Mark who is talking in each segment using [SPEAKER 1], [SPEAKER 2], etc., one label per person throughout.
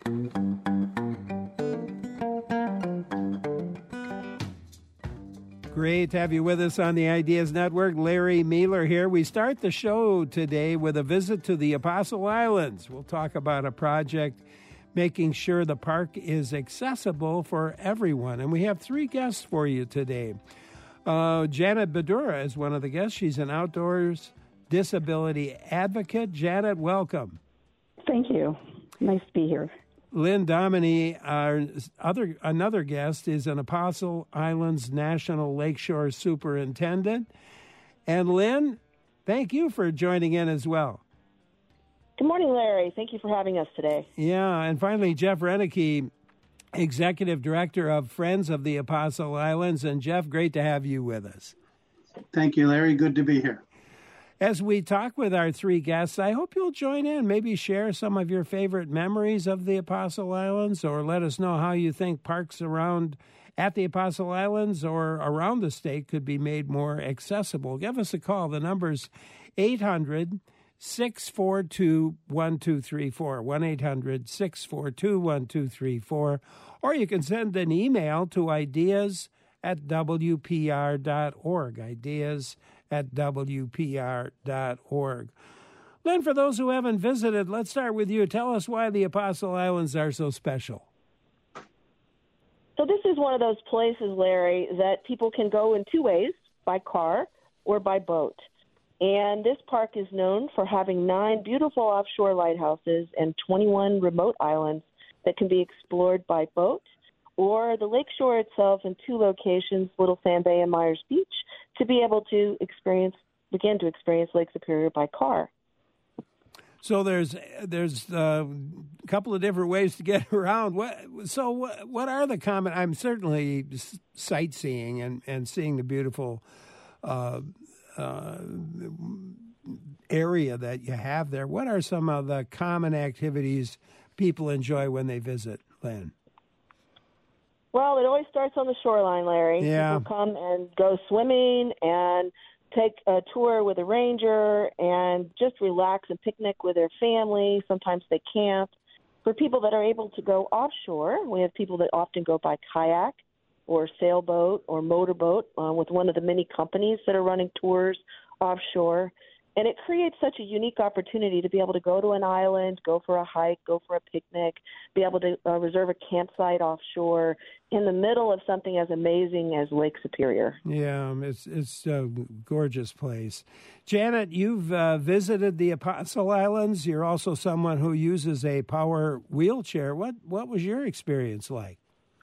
[SPEAKER 1] Great to have you with us on the Ideas Network. Larry Mealer here. We start the show today with a visit to the Apostle Islands. We'll talk about a project making sure the park is accessible for everyone. And we have three guests for you today. Janet Badura is one of the guests. She's an outdoors disability advocate. Janet, welcome.
[SPEAKER 2] Thank you. Nice to be here.
[SPEAKER 1] Lynn Dominy, another guest, is an Apostle Islands National Lakeshore Superintendent. And Lynn, thank you for joining in as well.
[SPEAKER 3] Good morning, Larry. Thank you for having us today.
[SPEAKER 1] Yeah, and finally, Jeff Renicky, Executive Director of Friends of the Apostle Islands. And Jeff, great to have you with us.
[SPEAKER 4] Thank you, Larry. Good to be here.
[SPEAKER 1] As we talk with our three guests, I hope you'll join in, maybe share some of your favorite memories of the Apostle Islands, or let us know how you think parks around at the Apostle Islands or around the state could be made more accessible. Give us a call. The number's 800-642-1234, 1-800-642-1234, or you can send an email to ideas@wpr.org, ideas@wpr.org. Lynn, for those who haven't visited, let's start with you. Tell us why the Apostle Islands are so special.
[SPEAKER 3] So this is one of those places, Larry, that people can go in two ways, by car or by boat. And this park is known for having 9 beautiful offshore lighthouses and 21 remote islands that can be explored by boat, or the lakeshore itself in 2 locations, Little Sand Bay and Myers Beach, to be able to begin to experience Lake Superior by car.
[SPEAKER 1] So there's a couple of different ways to get around. What are the common? I'm certainly sightseeing and seeing the beautiful area that you have there. What are some of the common activities people enjoy when they visit, Lynn?
[SPEAKER 3] Well, it always starts on the shoreline, Larry.
[SPEAKER 1] Yeah.
[SPEAKER 3] People come and go swimming and take a tour with a ranger and just relax and picnic with their family. Sometimes they camp. For people that are able to go offshore, we have people that often go by kayak or sailboat or motorboat with one of the many companies that are running tours offshore. And it creates such a unique opportunity to be able to go to an island, go for a hike, go for a picnic, be able to reserve a campsite offshore in the middle of something as amazing as Lake Superior.
[SPEAKER 1] Yeah, it's a gorgeous place. Janet, you've visited the Apostle Islands. You're also someone who uses a power wheelchair. What was your experience like?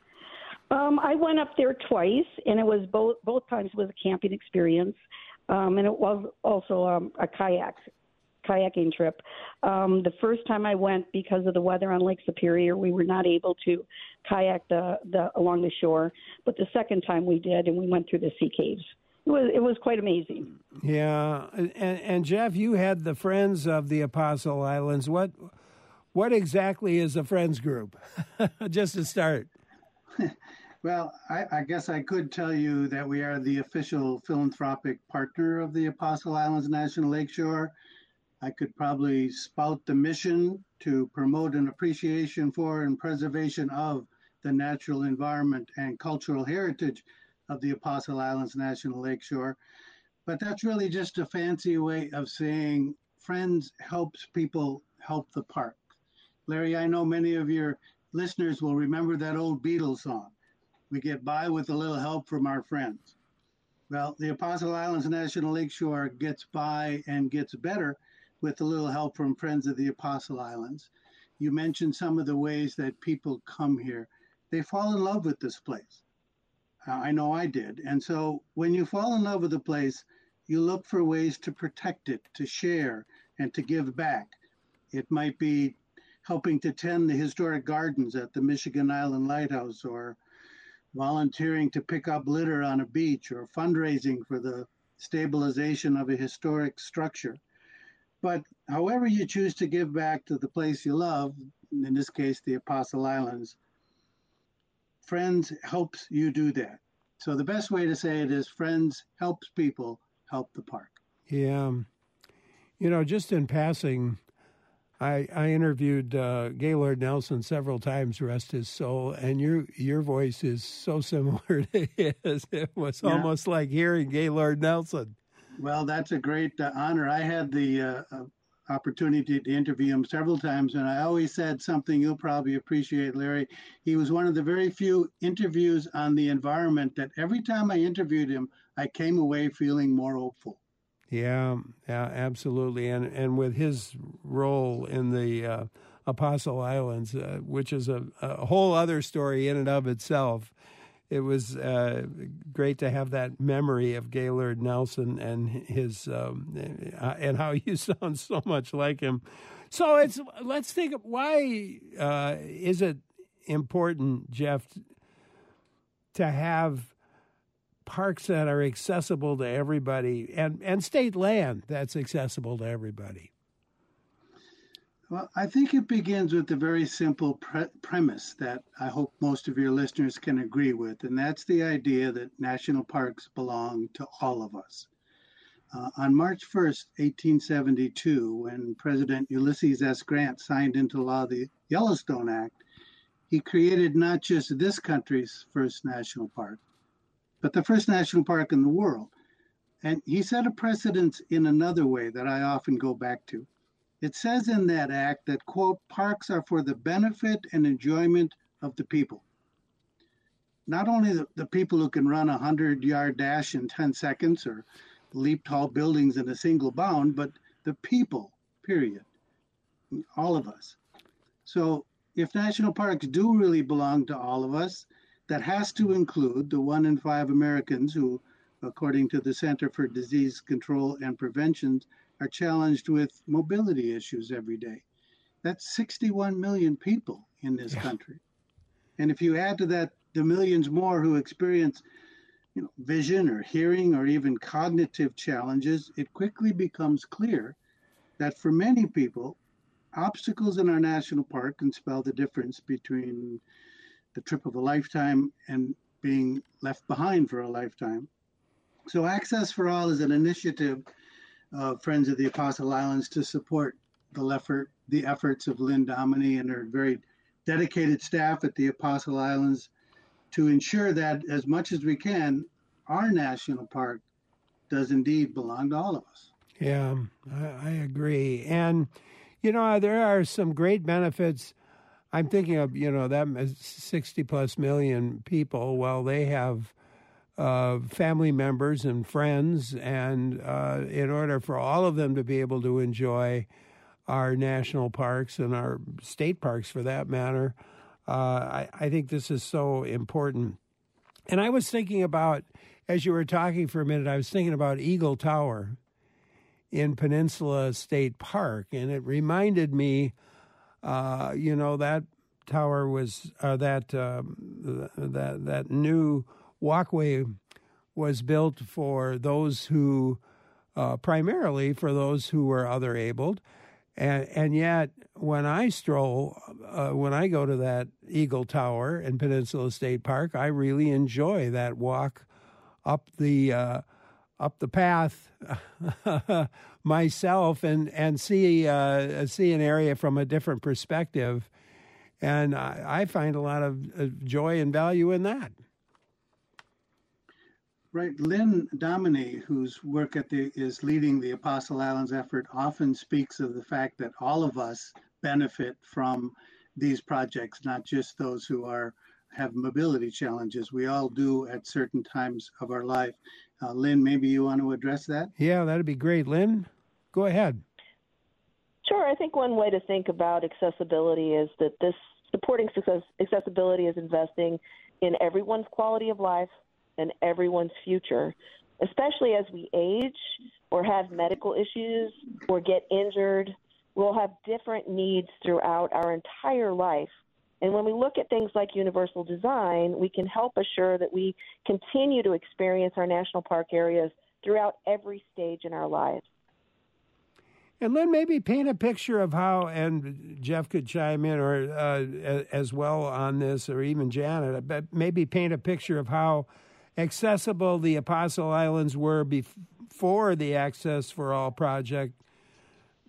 [SPEAKER 2] I went up there twice, and it was both times was a camping experience. And it was also a kayaking trip. The first time I went, because of the weather on Lake Superior, we were not able to kayak along the shore. But the second time we did, and we went through the sea caves. It was quite amazing.
[SPEAKER 1] Yeah, and Jeff, you had the Friends of the Apostle Islands. What exactly is a Friends group? Just to start.
[SPEAKER 4] Well, I guess I could tell you that we are the official philanthropic partner of the Apostle Islands National Lakeshore. I could probably spout the mission to promote an appreciation for and preservation of the natural environment and cultural heritage of the Apostle Islands National Lakeshore. But that's really just a fancy way of saying Friends helps people help the park. Larry, I know many of your listeners will remember that old Beatles song. We get by with a little help from our friends. Well, the Apostle Islands National Lakeshore gets by and gets better with a little help from Friends of the Apostle Islands. You mentioned some of the ways that people come here. They fall in love with this place. I know I did. And so when you fall in love with a place, you look for ways to protect it, to share, and to give back. It might be helping to tend the historic gardens at the Michigan Island Lighthouse, or volunteering to pick up litter on a beach, or fundraising for the stabilization of a historic structure. But however you choose to give back to the place you love, in this case, the Apostle Islands, Friends helps you do that. So the best way to say it is Friends helps people help the park.
[SPEAKER 1] Yeah. Just in passing, I interviewed Gaylord Nelson several times, rest his soul, and your voice is so similar to his. It was almost like hearing Gaylord Nelson.
[SPEAKER 4] Well, that's a great honor. I had the opportunity to interview him several times, and I always said something you'll probably appreciate, Larry. He was one of the very few interviews on the environment that every time I interviewed him, I came away feeling more hopeful.
[SPEAKER 1] Yeah, absolutely. And with his role in the Apostle Islands, which is a whole other story in and of itself, it was great to have that memory of Gaylord Nelson and his and how you sound so much like him. So let's think of why is it important, Jeff, to have parks that are accessible to everybody and state land that's accessible to everybody?
[SPEAKER 4] Well, I think it begins with a very simple premise that I hope most of your listeners can agree with, and that's the idea that national parks belong to all of us. On March 1st, 1872, when President Ulysses S. Grant signed into law the Yellowstone Act, he created not just this country's first national park, but the first national park in the world. And he set a precedence in another way that I often go back to. It says in that act that, quote, parks are for the benefit and enjoyment of the people. Not only the people who can run a 100-yard dash in 10 seconds or leap tall buildings in a single bound, but the people, period. All of us. So if national parks do really belong to all of us, that has to include the 1 in 5 Americans who, according to the Center for Disease Control and Prevention, are challenged with mobility issues every day. That's 61 million people in this country. And if you add to that the millions more who experience vision or hearing or even cognitive challenges, it quickly becomes clear that for many people, obstacles in our national park can spell the difference between the trip of a lifetime and being left behind for a lifetime. So Access for All is an initiative of Friends of the Apostle Islands to support the efforts of Lynn Dominy and her very dedicated staff at the Apostle Islands to ensure that as much as we can, our national park does indeed belong to all of us.
[SPEAKER 1] Yeah, I agree. And, there are some great benefits. I'm thinking of, that 60 plus million people. Well, they have family members and friends. And in order for all of them to be able to enjoy our national parks and our state parks for that matter, I think this is so important. And I was thinking about, as you were talking for a minute, I was thinking about Eagle Tower in Peninsula State Park. And it reminded me, that tower was that new walkway was built for those who, primarily for those who were other abled, and yet when I stroll, when I go to that Eagle Tower in Peninsula State Park, I really enjoy that walk up the path myself and see an area from a different perspective. And I find a lot of joy and value in that.
[SPEAKER 4] Right. Lynn Dominy, whose work is leading the Apostle Islands effort, often speaks of the fact that all of us benefit from these projects, not just those who have mobility challenges. We all do at certain times of our life. Lynn, maybe you want to address that?
[SPEAKER 1] Yeah, that'd be great. Lynn, go ahead.
[SPEAKER 3] Sure. I think one way to think about accessibility is that this supporting accessibility is investing in everyone's quality of life and everyone's future, especially as we age or have medical issues or get injured. We'll have different needs throughout our entire life. And when we look at things like universal design, we can help assure that we continue to experience our national park areas throughout every stage in our lives.
[SPEAKER 1] And Lynn, maybe paint a picture of how, and Jeff could chime in or as well on this, or even Janet, but maybe paint a picture of how accessible the Apostle Islands were before the Access for All project,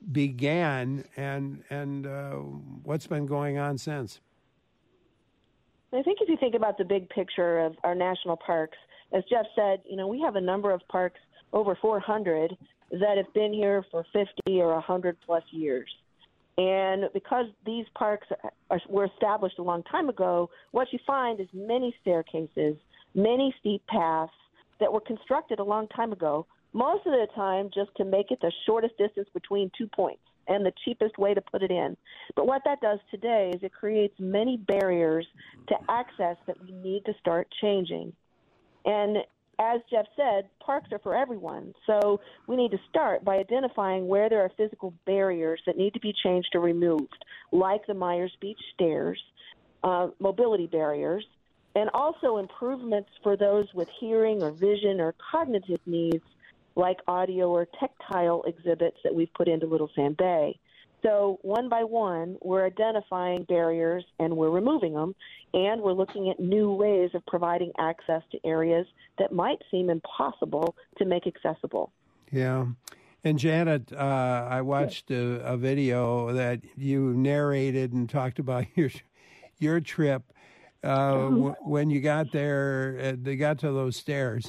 [SPEAKER 1] began, and what's been going on since?
[SPEAKER 3] I think if you think about the big picture of our national parks, as Jeff said, we have a number of parks, over 400, that have been here for 50 or 100 plus years. And because these parks were established a long time ago, what you find is many staircases, many steep paths that were constructed a long time ago, most of the time just to make it the shortest distance between 2 points and the cheapest way to put it in. But what that does today is it creates many barriers to access that we need to start changing. And as Jeff said, parks are for everyone. So we need to start by identifying where there are physical barriers that need to be changed or removed, like the Myers Beach stairs, mobility barriers, and also improvements for those with hearing or vision or cognitive needs, like audio or tactile exhibits that we've put into Little Sand Bay. So one by one, we're identifying barriers and we're removing them, and we're looking at new ways of providing access to areas that might seem impossible to make accessible.
[SPEAKER 1] Yeah. And Janet, I watched a video that you narrated and talked about your trip when you got there. They got to those stairs.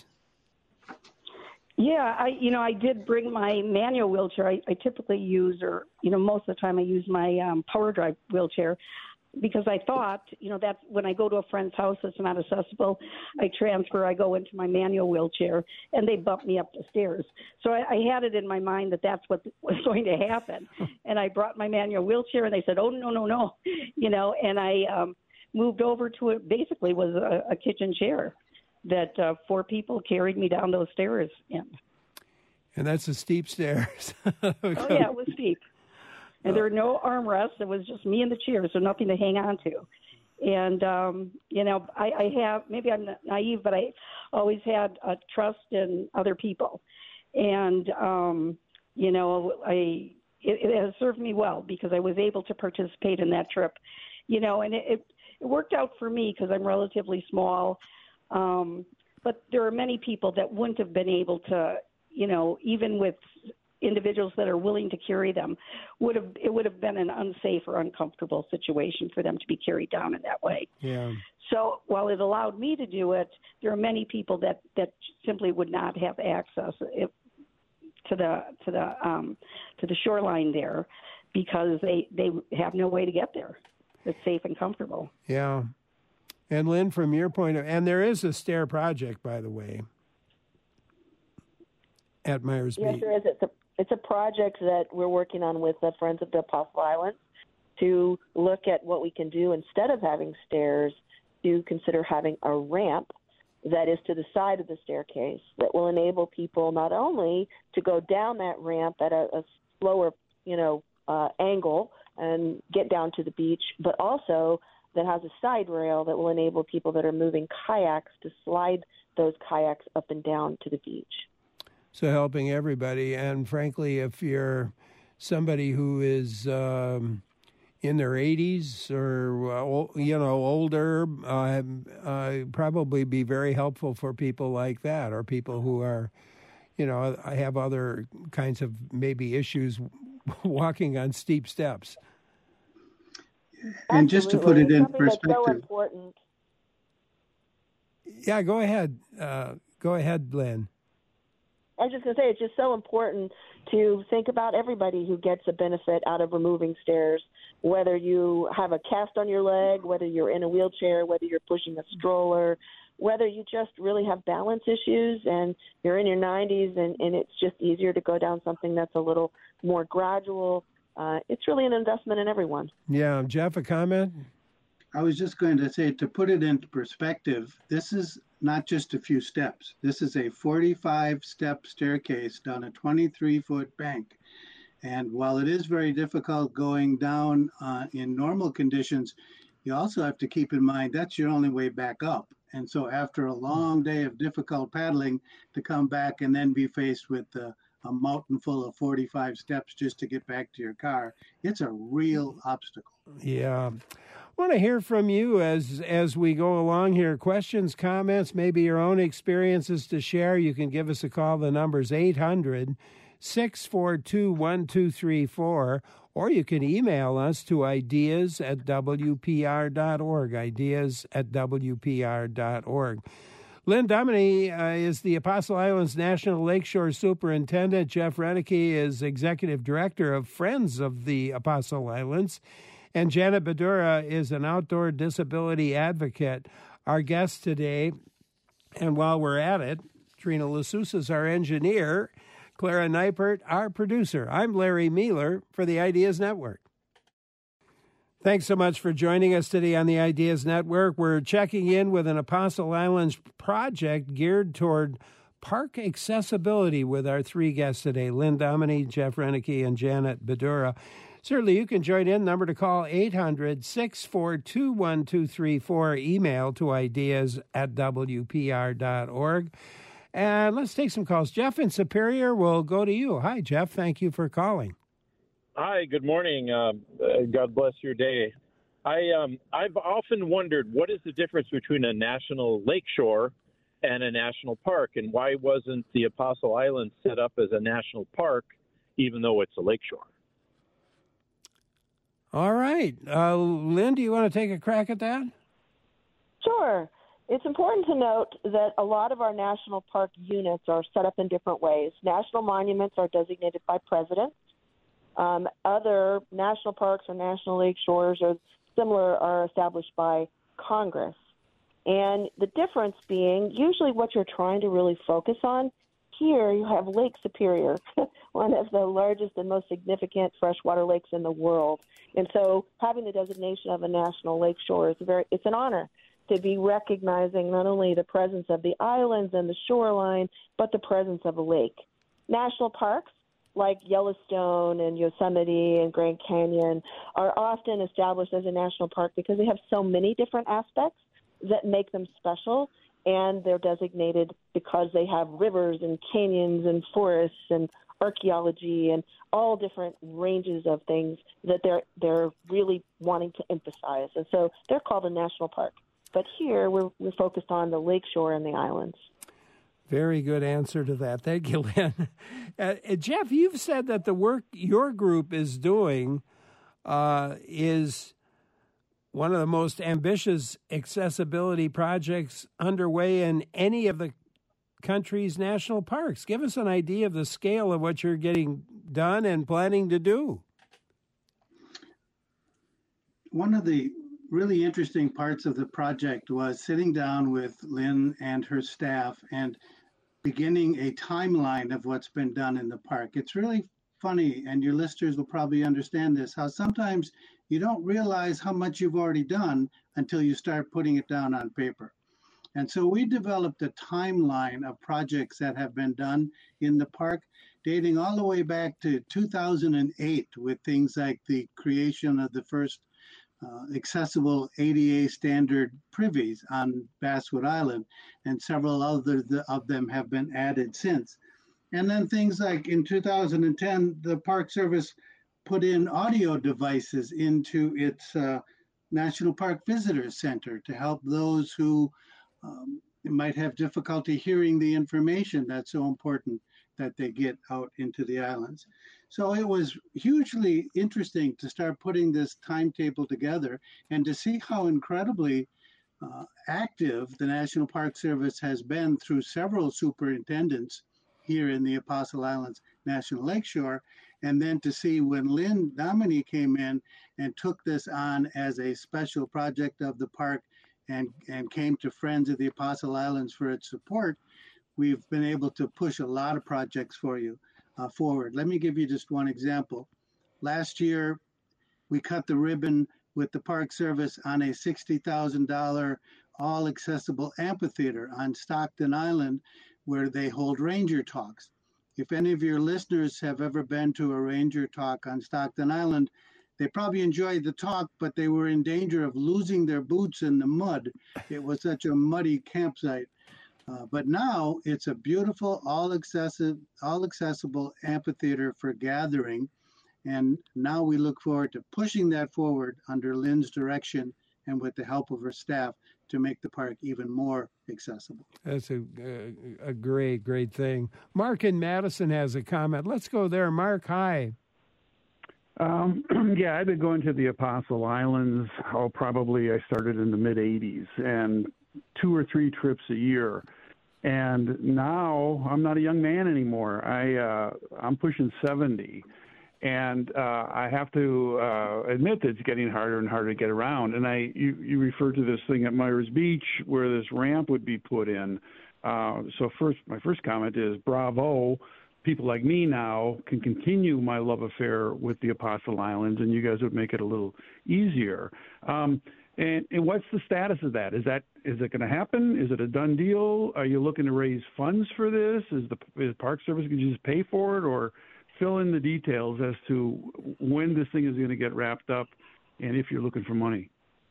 [SPEAKER 2] Yeah, I did bring my manual wheelchair. I typically use, or most of the time I use my power drive wheelchair, because I thought, that's when I go to a friend's house that's not accessible, I go into my manual wheelchair, and they bump me up the stairs. So I had it in my mind that that's what was going to happen. And I brought my manual wheelchair, and they said, oh, no, and I moved over to it. Basically was a kitchen chair that 4 people carried me down those stairs in.
[SPEAKER 1] And that's the steep stairs.
[SPEAKER 2] Oh, yeah, it was steep. And there were no armrests. It was just me and the chair, so nothing to hang on to. And, I have, maybe I'm naive, but I always had a trust in other people. And, it has served me well because I was able to participate in that trip, and it worked out for me because I'm relatively small. But there are many people that wouldn't have been able to, even with individuals that are willing to carry them, it would have been an unsafe or uncomfortable situation for them to be carried down in that way.
[SPEAKER 1] Yeah.
[SPEAKER 2] So while it allowed me to do it, there are many people that simply would not have access to the shoreline there because they have no way to get there that's safe and comfortable.
[SPEAKER 1] Yeah. And Lynn, from your point of, and there is a stair project, by the way, at Myers Beach.
[SPEAKER 3] Yes, there is. It's a project that we're working on with the Friends of the Apostle Islands to look at what we can do instead of having stairs, to consider having a ramp that is to the side of the staircase that will enable people not only to go down that ramp at a slower, angle and get down to the beach, but also that has a side rail that will enable people that are moving kayaks to slide those kayaks up and down to the beach.
[SPEAKER 1] So helping everybody. And frankly, if you're somebody who is in their 80s or, older, probably be very helpful for people like that, or people who are, have other kinds of maybe issues walking on steep steps.
[SPEAKER 4] And just to put it in perspective.
[SPEAKER 3] That's so important.
[SPEAKER 1] Yeah, go ahead. Go ahead, Lynn.
[SPEAKER 3] I was just going to say, it's just so important to think about everybody who gets a benefit out of removing stairs, whether you have a cast on your leg, whether you're in a wheelchair, whether you're pushing a stroller, whether you just really have balance issues and you're in your 90s and it's just easier to go down something that's a little more gradual. It's really an investment in everyone.
[SPEAKER 1] Yeah. Jeff, a comment?
[SPEAKER 4] I was just going to say, to put it into perspective, this is not just a few steps. This is a 45-step staircase down a 23-foot bank. And while it is very difficult going down in normal conditions, you also have to keep in mind that's your only way back up. And so after a long day of difficult paddling, to come back and then be faced with a mountain full of 45 steps just to get back to your car, it's a real obstacle.
[SPEAKER 1] Yeah. I want to hear from you as we go along here. Questions, comments, maybe your own experiences to share. You can give us a call. The number's 800-642-8255, 642-1234, or you can email us to ideas@wpr.org, ideas@wpr.org. Lynn Dominy is the Apostle Islands National Lakeshore Superintendent. Jeff Renneke is Executive Director of Friends of the Apostle Islands. And Janet Badura is an outdoor disability advocate. Our guest today, and while we're at it, Trina Lasousa is our engineer, Clara Neipert, our producer. I'm Larry Mealer for the Ideas Network. Thanks so much for joining us today on the Ideas Network. We're checking in with an Apostle Islands project geared toward park accessibility with our three guests today, Lynn Dominy, Jeff Renneke, and Janet Badura. Certainly, you can join in. Number to call, 800-642-1234. Email to ideas@wpr.org. And let's take some calls. Jeff in Superior, will go to you. Hi, Jeff. Thank you for calling.
[SPEAKER 5] Hi, good morning. God bless your day. I've often wondered, what is the difference between a national lakeshore and a national park, and why wasn't the Apostle Islands set up as a national park, even though it's a lakeshore?
[SPEAKER 1] All right. Lynn, do you want to take a crack at that?
[SPEAKER 3] Sure. It's important to note that a lot of our national park units are set up in different ways. National monuments are designated by presidents. Other national parks or national lake shores are established by Congress. And the difference being, usually what you're trying to really focus on, here you have Lake Superior, one of the largest and most significant freshwater lakes in the world. And so having the designation of a national lake shore it's an honor to be recognizing not only the presence of the islands and the shoreline, but the presence of a lake. National parks like Yellowstone and Yosemite and Grand Canyon are often established as a national park because they have so many different aspects that make them special, and they're designated because they have rivers and canyons and forests and archaeology and all different ranges of things that they're really wanting to emphasize. And so they're called a national park. But here we're focused on the lakeshore and the islands.
[SPEAKER 1] Very good answer to that. Thank you, Lynn. Jeff, you've said that the work your group is doing is one of the most ambitious accessibility projects underway in any of the country's national parks. Give us an idea of the scale of what you're getting done and planning to do.
[SPEAKER 4] One of the really interesting parts of the project was sitting down with Lynn and her staff and beginning a timeline of what's been done in the park. It's really funny, and your listeners will probably understand this, how sometimes you don't realize how much you've already done until you start putting it down on paper. And so we developed a timeline of projects that have been done in the park, dating all the way back to 2008, with things like the creation of the first accessible ADA standard privies on Basswood Island, and several others of them have been added since. And then things like in 2010, the Park Service put in audio devices into its National Park Visitors Center to help those who might have difficulty hearing the information that's so important that they get out into the islands. So it was hugely interesting to start putting this timetable together and to see how incredibly active the National Park Service has been through several superintendents here in the Apostle Islands National Lakeshore, and then to see when Lynn Dominy came in and took this on as a special project of the park and came to Friends of the Apostle Islands for its support, we've been able to push a lot of projects for you forward. Let me give you just one example. Last year, we cut the ribbon with the Park Service on a $60,000 all-accessible amphitheater on Stockton Island, where they hold ranger talks. If any of your listeners have ever been to a ranger talk on Stockton Island, they probably enjoyed the talk, but they were in danger of losing their boots in the mud. It was such a muddy campsite. But now it's a beautiful, all-accessible amphitheater for gathering. And now we look forward to pushing that forward under Lynn's direction and with the help of her staff to make the park even more accessible.
[SPEAKER 1] That's a great thing. Mark in Madison has a comment. Let's go there. Mark, hi.
[SPEAKER 6] Yeah, I've been going to the Apostle Islands. Probably I started in the mid-'80s, and 2 or 3 trips a year. And now I'm not a young man anymore. I'm pushing 70. And I have to admit that it's getting harder and harder to get around. And you referred to this thing at Myers Beach where this ramp would be put in. So my first comment is bravo. People like me now can continue my love affair with the Apostle Islands, and you guys would make it a little easier. And what's the status of that? Is it going to happen? Is it a done deal? Are you looking to raise funds for this? Is Park Service going to just pay for it, or fill in the details as to when this thing is going to get wrapped up and if you're looking for money?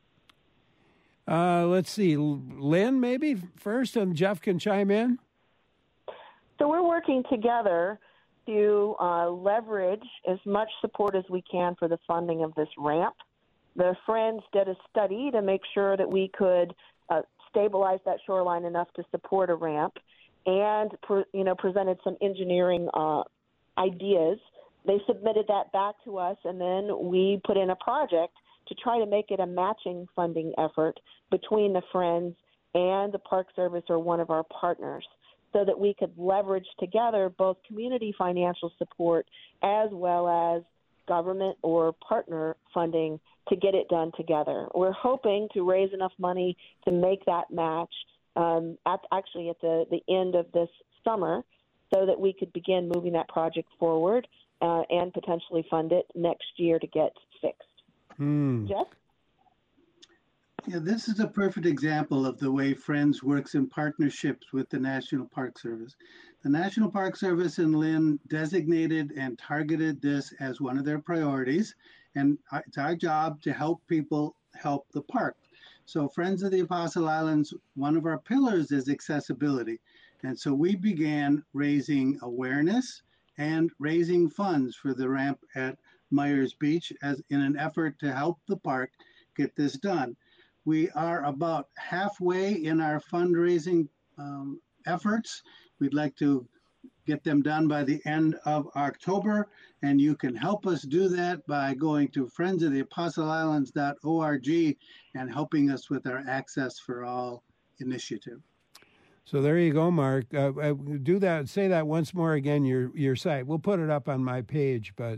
[SPEAKER 1] Let's see. Lynn, maybe first, and Jeff can chime in.
[SPEAKER 3] So we're working together to leverage as much support as we can for the funding of this ramp. The Friends did a study to make sure that we could stabilize that shoreline enough to support a ramp, and presented some engineering ideas. They submitted that back to us, and then we put in a project to try to make it a matching funding effort between the Friends and the Park Service or one of our partners, so that we could leverage together both community financial support as well as government or partner funding to get it done together. We're hoping to raise enough money to make that match at the end of this summer, so that we could begin moving that project forward and potentially fund it next year to get fixed. Jeff?
[SPEAKER 4] Yeah, this is a perfect example of the way Friends works in partnerships with the National Park Service. The National Park Service and Lynn designated and targeted this as one of their priorities, and it's our job to help people help the park. So Friends of the Apostle Islands, one of our pillars is accessibility. And so we began raising awareness and raising funds for the ramp at Myers Beach as in an effort to help the park get this done. We are about halfway in our fundraising efforts. We'd like to get them done by the end of October, and you can help us do that by going to friendsoftheapostleislands.org and helping us with our Access for All initiative.
[SPEAKER 1] So there you go, Mark. Do that. Say that once more again. Your site. We'll put it up on my page. But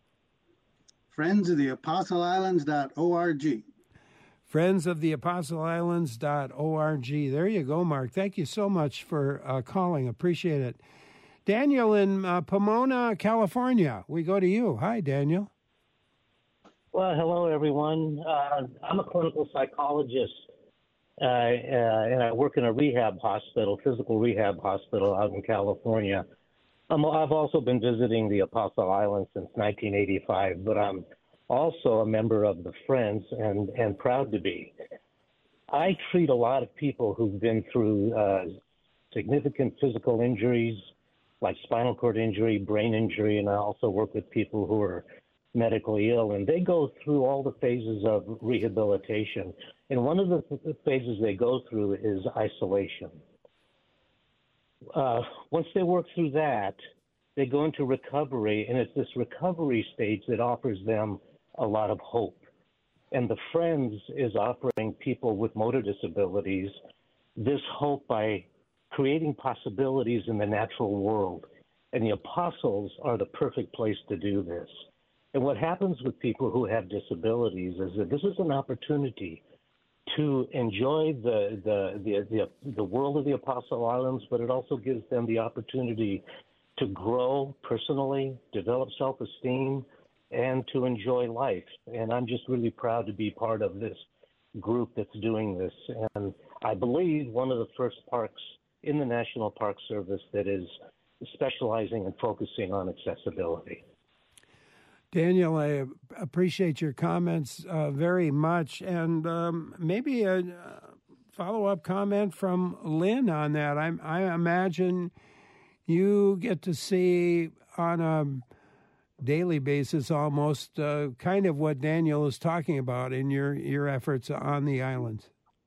[SPEAKER 4] friendsoftheapostleislands.org.
[SPEAKER 1] friendsoftheapostleislands.org. There you go, Mark. Thank you so much for calling. Appreciate it. Daniel in Pomona, California. We go to you. Hi, Daniel.
[SPEAKER 7] Well, hello, everyone. I'm a clinical psychologist. And I work in a physical rehab hospital out in California. I've also been visiting the Apostle Islands since 1985, but I'm also a member of the Friends and proud to be. I treat a lot of people who've been through significant physical injuries like spinal cord injury, brain injury, and I also work with people who are medically ill, and they go through all the phases of rehabilitation. And one of the phases they go through is isolation. Once they work through that, they go into recovery, and it's this recovery stage that offers them a lot of hope. And the Friends is offering people with motor disabilities this hope by creating possibilities in the natural world. And the Apostles are the perfect place to do this. And what happens with people who have disabilities is that this is an opportunity to enjoy the world of the Apostle Islands, but it also gives them the opportunity to grow personally, develop self-esteem, and to enjoy life. And I'm just really proud to be part of this group that's doing this. And I believe one of the first parks in the National Park Service that is specializing and focusing on accessibility.
[SPEAKER 1] Daniel, I appreciate your comments very much. And maybe a follow-up comment from Lynn on that. I imagine you get to see on a daily basis, almost kind of what Daniel is talking about in your efforts on the islands.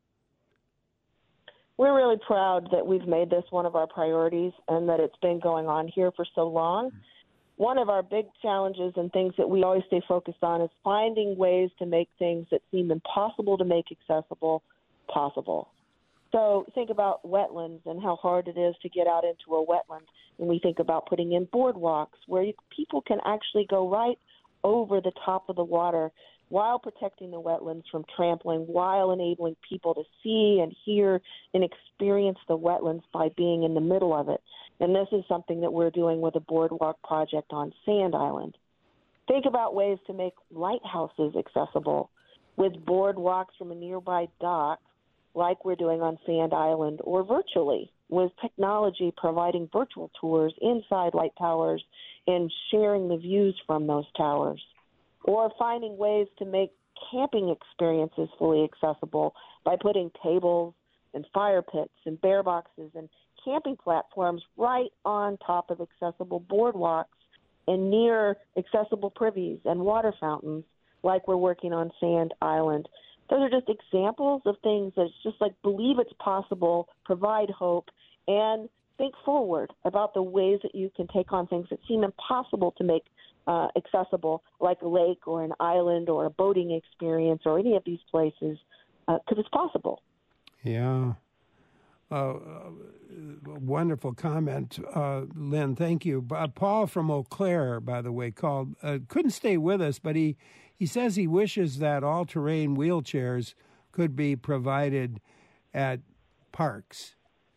[SPEAKER 3] We're really proud that we've made this one of our priorities and that it's been going on here for so long. One of our big challenges and things that we always stay focused on is finding ways to make things that seem impossible to make accessible possible. So think about wetlands and how hard it is to get out into a wetland. And we think about putting in boardwalks where people can actually go right over the top of the water while protecting the wetlands from trampling, while enabling people to see and hear and experience the wetlands by being in the middle of it. And this is something that we're doing with a boardwalk project on Sand Island. Think about ways to make lighthouses accessible with boardwalks from a nearby dock, like we're doing on Sand Island, or virtually with technology providing virtual tours inside light towers and sharing the views from those towers, or finding ways to make camping experiences fully accessible by putting tables and fire pits and bear boxes and camping platforms right on top of accessible boardwalks and near accessible privies and water fountains like we're working on Sand Island. Those are just examples of things that's just like believe it's possible, provide hope, and think forward about the ways that you can take on things that seem impossible to make accessible, like a lake or an island or a boating experience or any of these places, because it's possible.
[SPEAKER 1] Yeah. Wonderful comment, Lynn. Thank you. Paul from Eau Claire, by the way, called. Couldn't stay with us, but he says he wishes that all-terrain wheelchairs could be provided at parks.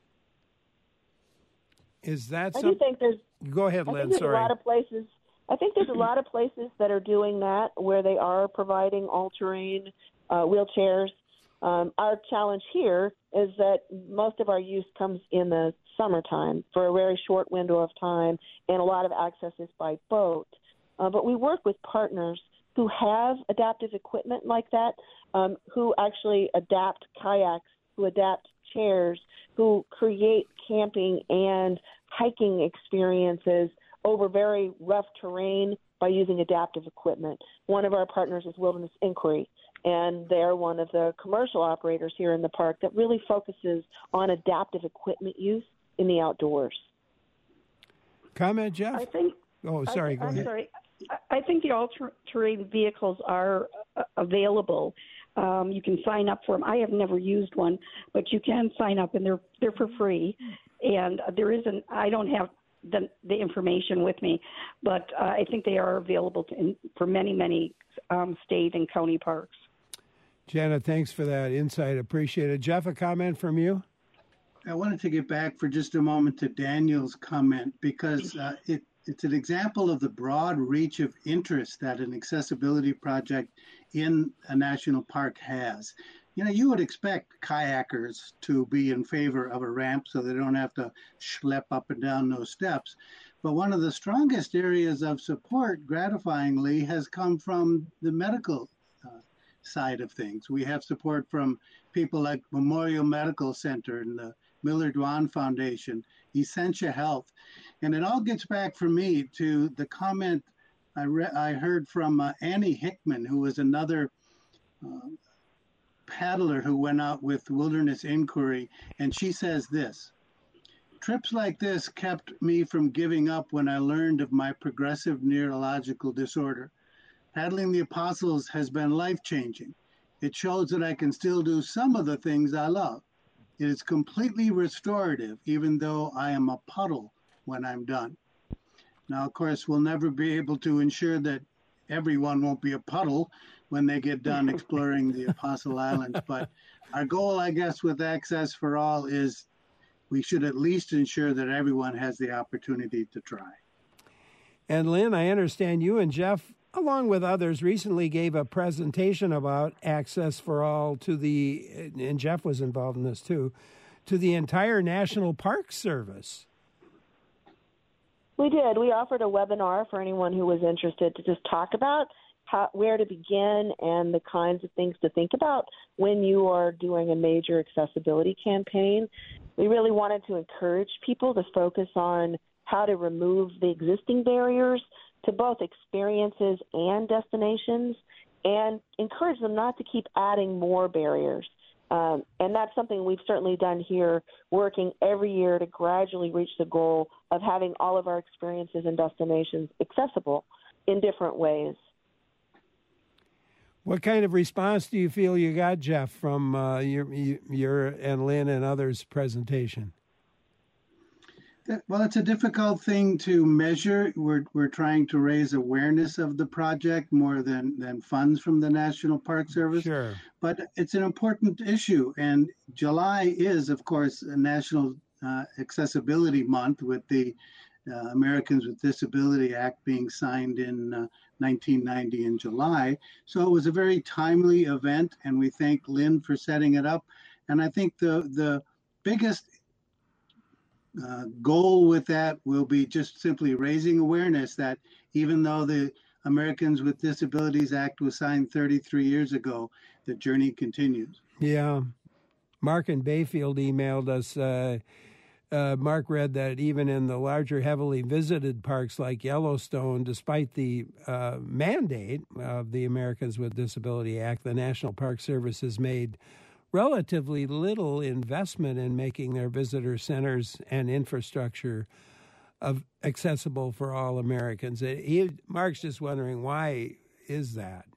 [SPEAKER 1] Is that something?
[SPEAKER 3] I do think there's.
[SPEAKER 1] Go ahead, Lynn.
[SPEAKER 3] There's
[SPEAKER 1] sorry.
[SPEAKER 3] A lot of places. I think there's a lot of places that are doing that, where they are providing all-terrain wheelchairs. Our challenge here is that most of our use comes in the summertime for a very short window of time, and a lot of access is by boat. But we work with partners who have adaptive equipment like that, who actually adapt kayaks, who adapt chairs, who create camping and hiking experiences over very rough terrain by using adaptive equipment. One of our partners is Wilderness Inquiry, and they're one of the commercial operators here in the park that really focuses on adaptive equipment use in the outdoors.
[SPEAKER 1] Comment, Jeff?
[SPEAKER 2] I think.
[SPEAKER 1] Oh, sorry. Go ahead.
[SPEAKER 2] I'm sorry. I think the all-terrain vehicles are available. You can sign up for them. I have never used one, but you can sign up, and they're for free. And there isn't. I don't have the information with me, but I think they are available for many state and county parks.
[SPEAKER 1] Janet, thanks for that insight. Appreciate it. Jeff, a comment from you?
[SPEAKER 4] I wanted to get back for just a moment to Daniel's comment because it's an example of the broad reach of interest that an accessibility project in a national park has. You know, you would expect kayakers to be in favor of a ramp so they don't have to schlep up and down those steps. But one of the strongest areas of support, gratifyingly, has come from the medical side of things. We have support from people like Memorial Medical Center and the Millard Dwan Foundation, Essentia Health. And it all gets back for me to the comment I heard from Annie Hickman, who was another paddler who went out with Wilderness Inquiry, and she says this: trips like this kept me from giving up when I learned of my progressive neurological disorder. Paddling the Apostles has been life-changing. It shows that I can still do some of the things I love. It is completely restorative, even though I am a puddle when I'm done. Now, of course, we'll never be able to ensure that everyone won't be a puddle when they get done exploring the Apostle Islands. But our goal, I guess, with Access for All is we should at least ensure that everyone has the opportunity to try.
[SPEAKER 1] And Lynn, I understand you and Jeff, along with others, recently gave a presentation about Access for All to the, and Jeff was involved in this too, to the entire National Park Service.
[SPEAKER 3] We did. We offered a webinar for anyone who was interested to just talk about where to begin and the kinds of things to think about when you are doing a major accessibility campaign. We really wanted to encourage people to focus on how to remove the existing barriers to both experiences and destinations, and encourage them not to keep adding more barriers. And that's something we've certainly done here, working every year to gradually reach the goal of having all of our experiences and destinations accessible in different ways.
[SPEAKER 1] What kind of response do you feel you got, Jeff, from your and Lynn and others' presentation?
[SPEAKER 4] Well, it's a difficult thing to measure. We're trying to raise awareness of the project more than funds from the National Park Service.
[SPEAKER 1] Sure.
[SPEAKER 4] But it's an important issue. And July is, of course, a National Accessibility Month, with the Americans with Disability Act being signed in 1990 in July. So it was a very timely event, and we thank Lynn for setting it up. And I think the biggest goal with that will be just simply raising awareness that even though the Americans with Disabilities Act was signed 33 years ago, the journey continues.
[SPEAKER 1] Yeah. Mark in Bayfield emailed us. Mark read that even in the larger, heavily visited parks like Yellowstone, despite the mandate of the Americans with Disability Act, the National Park Service has made relatively little investment in making their visitor centers and infrastructure accessible for all Americans. Mark's just wondering, why is that?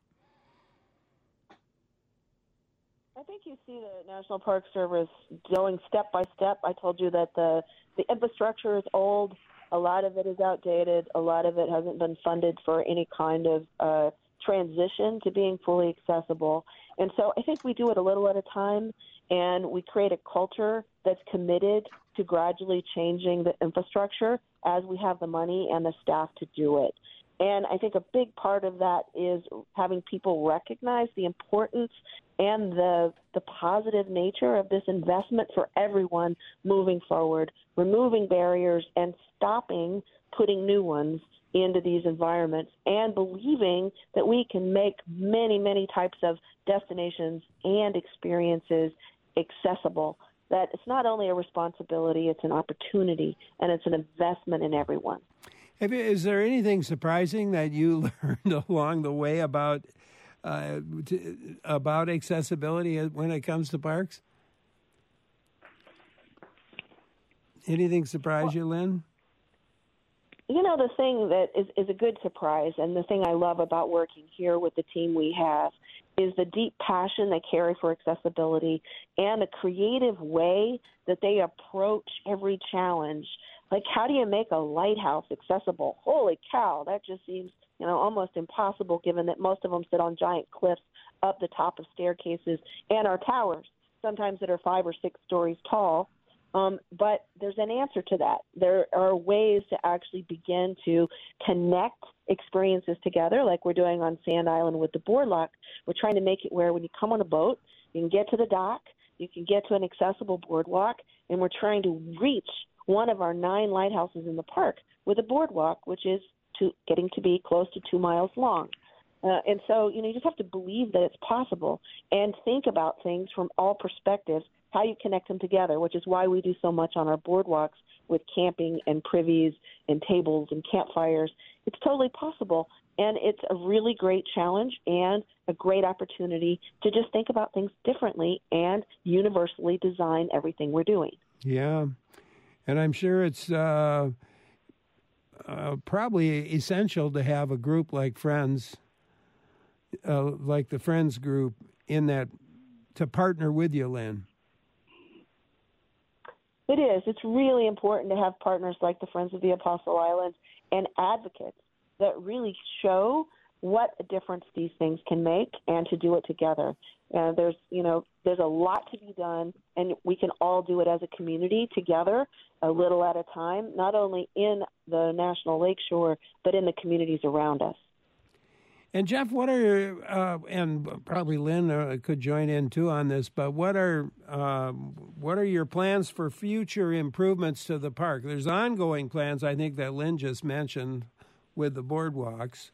[SPEAKER 3] I think you see the National Park Service going step by step. I told you that the infrastructure is old. A lot of it is outdated. A lot of it hasn't been funded for any kind of transition to being fully accessible. And so I think we do it a little at a time, and we create a culture that's committed to gradually changing the infrastructure as we have the money and the staff to do it. And I think a big part of that is having people recognize the importance and the positive nature of this investment for everyone moving forward, removing barriers and stopping putting new ones into these environments, and believing that we can make many, many types of destinations and experiences accessible. That it's not only a responsibility, it's an opportunity, and it's an investment in everyone.
[SPEAKER 1] Is there anything surprising that you learned along the way about accessibility when it comes to parks? Anything surprise you, Lynn?
[SPEAKER 3] You know, the thing that is a good surprise, and the thing I love about working here with the team we have, is the deep passion they carry for accessibility and the creative way that they approach every challenge. Like, how do you make a lighthouse accessible? Holy cow, that just seems, almost impossible, given that most of them sit on giant cliffs up the top of staircases and are towers, sometimes that are 5 or 6 stories tall. But there's an answer to that. There are ways to actually begin to connect experiences together, like we're doing on Sand Island with the boardwalk. We're trying to make it where when you come on a boat, you can get to the dock, you can get to an accessible boardwalk, and we're trying to reach one of our 9 lighthouses in the park with a boardwalk, which is getting to be close to 2 miles long. And so, you just have to believe that it's possible and think about things from all perspectives, how you connect them together, which is why we do so much on our boardwalks with camping and privies and tables and campfires. It's totally possible, and it's a really great challenge and a great opportunity to just think about things differently and universally design everything we're doing.
[SPEAKER 1] Yeah, and I'm sure it's probably essential to have a group like Friends, like the Friends group, in that to partner with you, Lynn.
[SPEAKER 3] It is. It's really important to have partners like the Friends of the Apostle Islands and advocates that really show what a difference these things can make, and to do it together. There's a lot to be done, and we can all do it as a community together, a little at a time, not only in the National Lakeshore, but in the communities around us.
[SPEAKER 1] And Jeff, what are and probably Lynn could join in too on this, but what are your plans for future improvements to the park? There's ongoing plans, I think, that Lynn just mentioned with the boardwalks.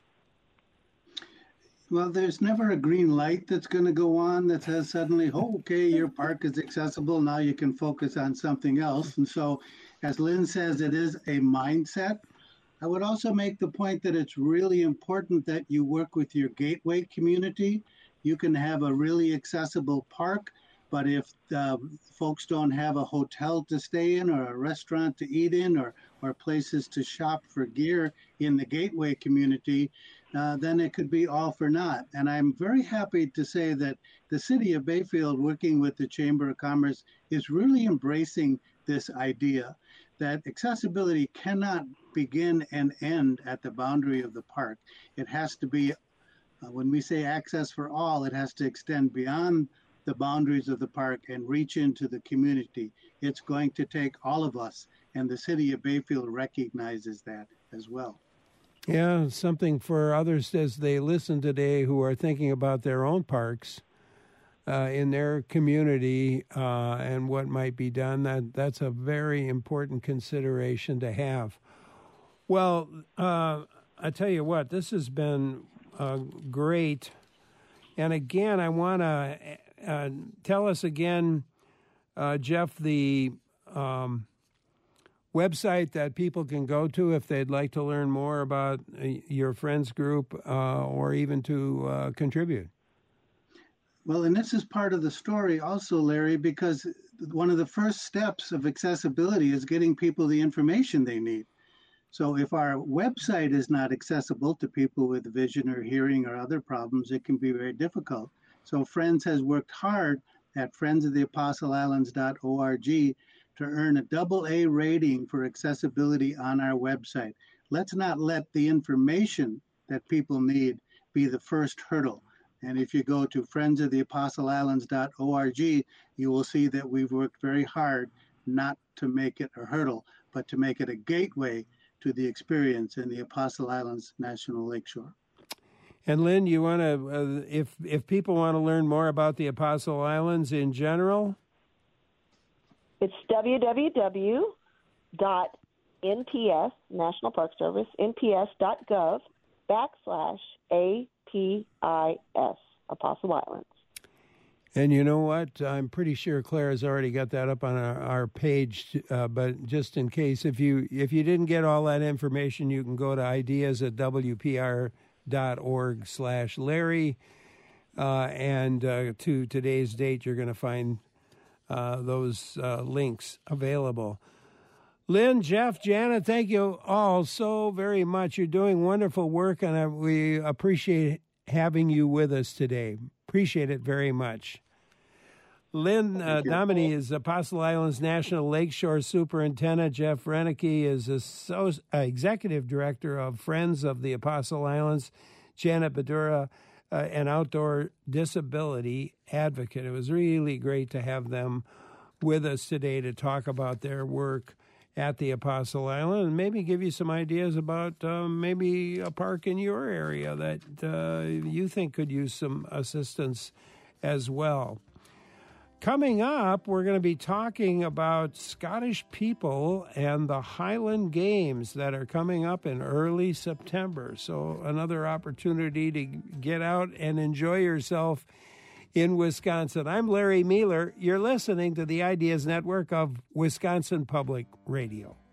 [SPEAKER 4] Well, there's never a green light that's going to go on that says suddenly, oh, okay, your park is accessible. Now you can focus on something else. And so, as Lynn says, it is a mindset. I would also make the point that it's really important that you work with your gateway community. You can have a really accessible park, but if folks don't have a hotel to stay in or a restaurant to eat in or places to shop for gear in the gateway community, then it could be all for naught. And I'm very happy to say that the city of Bayfield, working with the Chamber of Commerce, is really embracing this idea that accessibility cannot begin and end at the boundary of the park. It has to be, when we say access for all, it has to extend beyond the boundaries of the park and reach into the community. It's going to take all of us, and the city of Bayfield recognizes that as well.
[SPEAKER 1] Yeah, something for others as they listen today who are thinking about their own parks in their community and what might be done. That's a very important consideration to have. Well, I tell you what, this has been great. And again, I want to tell us again, Jeff, the website that people can go to if they'd like to learn more about your friends group or even to contribute.
[SPEAKER 4] Well, and this is part of the story also, Larry, because one of the first steps of accessibility is getting people the information they need. So if our website is not accessible to people with vision or hearing or other problems, it can be very difficult. So Friends has worked hard at friendsoftheapostleislands.org to earn a AA rating for accessibility on our website. Let's not let the information that people need be the first hurdle. And if you go to friendsoftheapostleislands.org, you will see that we've worked very hard not to make it a hurdle, but to make it a gateway to the experience in the Apostle Islands National Lakeshore.
[SPEAKER 1] And Lynn, you want to, if people want to learn more about the Apostle Islands in general?
[SPEAKER 3] It's www.nps, National Park Service, nps.gov/APIS, Apostle Islands.
[SPEAKER 1] And you know what? I'm pretty sure Claire's already got that up on our page, but just in case, if you didn't get all that information, you can go to ideas@wpr.org/Larry, and to today's date, you're going to find those links available. Lynn, Jeff, Janet, thank you all so very much. You're doing wonderful work, and we appreciate having you with us today. Appreciate it very much. Lynn Dominy is Apostle Islands National Lakeshore Superintendent. Jeff Renneke is Executive Director of Friends of the Apostle Islands. Janet Badura, an outdoor disability advocate. It was really great to have them with us today to talk about their work at the Apostle Island and maybe give you some ideas about maybe a park in your area that you think could use some assistance as well. Coming up, we're going to be talking about Scottish people and the Highland Games that are coming up in early September. So another opportunity to get out and enjoy yourself in Wisconsin. I'm Larry Mealer. You're listening to the Ideas Network of Wisconsin Public Radio.